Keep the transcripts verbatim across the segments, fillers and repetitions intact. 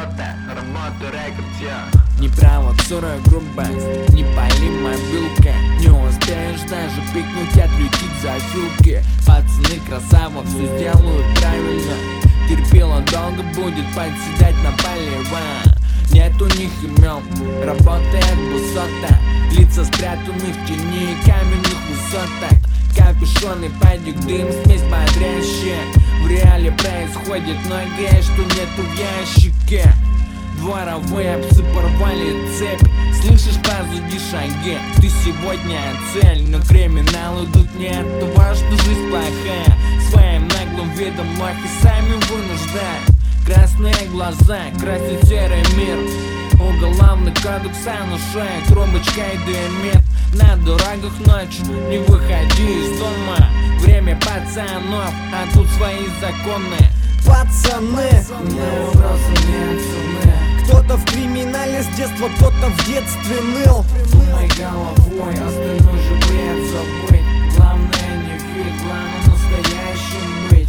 высота, работа рекорд, я. Не провоцируй грубость, не пали мобилка. Не успеешь даже пикнуть, отлетит за филки. Пацаны красава, все сделают правильно. Терпело долго будет подседать на полива. Нет у них имен, работает высота. Лица спрятаны в тени каменных высоток. Капюшон и падик, дым, смесь бодрящая. В реале происходит многое, что нету в ящике. Дворовые псы порвали цепь. Слышишь позади шаги, ты сегодня цель. Но криминал идут не от того, что жизнь плохая. Своим наглым видом лохи сами вынуждают. Красные глаза красит серый мир. Уголовный кодекс на шее, трубочкой дымит. На дорогах ночь, не выходи из дома. Время пацанов, а тут свои законы. Пацаны, мне просто нет цены. Кто-то в криминале с детства, кто-то в детстве ныл. Думай головой, остальной же бред забыть. Главное не фиг, главное настоящим быть.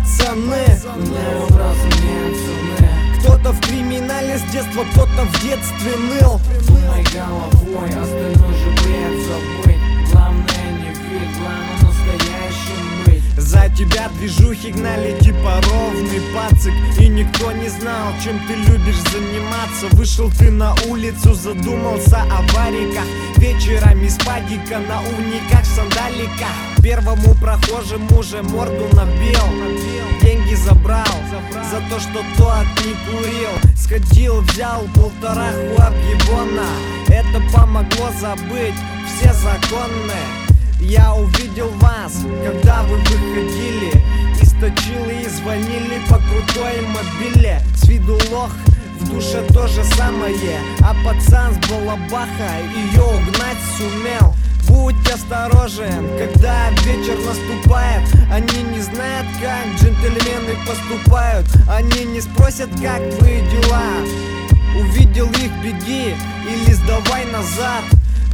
Пацаны, мне просто нет цены. кто-то в криминале с детства, кто-то в детстве ныл. Думай головой, остальной же бред забыть. Главное не фиг, главное настоящим быть. За тебя движухи гнали типа ровный пацик. И никто не знал, чем ты любишь заниматься. Вышел ты на улицу, задумался о вариках. Вечерами с падика на униках, сандаликах. Первому прохожему уже морду набил. Деньги забрал за то, что тот не курил. Сходил, взял полтора хуабьебона. Это помогло забыть все законы. Я увидел вас, когда вы выходили из точилы и звонили по крутой мобиле. С виду лох, в душе то же самое. А пацан с балабаха ее угнать сумел. Будь осторожен, когда вечер наступает. Они не знают, как джентльмены поступают. Они не спросят, как твои дела. Увидел их, беги или сдавай назад.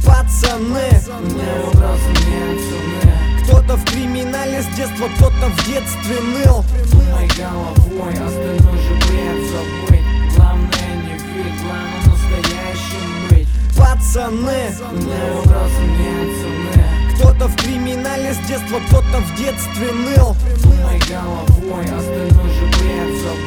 Пацаны, мне просто нет цены. кто-то в криминале с детства, кто-то в детстве ныл. Думай головой, остальной же бред забыть. Главное не фиг, главное настоящим быть. Пацаны, мне просто нет цены. кто-то в криминале с детства, кто-то в детстве ныл. Думай головой, остальной же бред забыть.